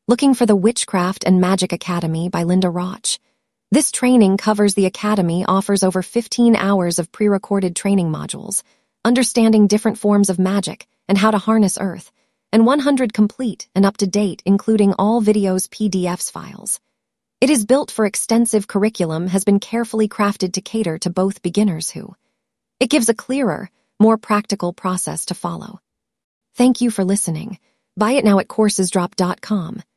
looking for the Witchcraft and Magic Academy by Linda Roch. This training covers the academy offers over 15 hours of pre-recorded training modules, understanding different forms of magic and how to harness earth, and 100 complete and up-to-date, including all videos PDFs files. It is built for extensive curriculum has been carefully crafted to cater to both beginners who. It gives a clearer, more practical process to follow. Thank you for listening. Buy it now at coursesdrop.com.